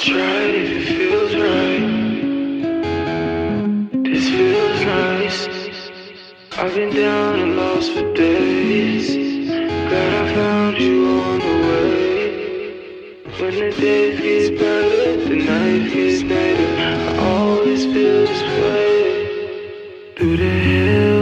try if it feels right. This feels nice. I've been down and lost for days. Glad I found you on the way. When the days get better, the night gets better. I always feel this way. Through the hills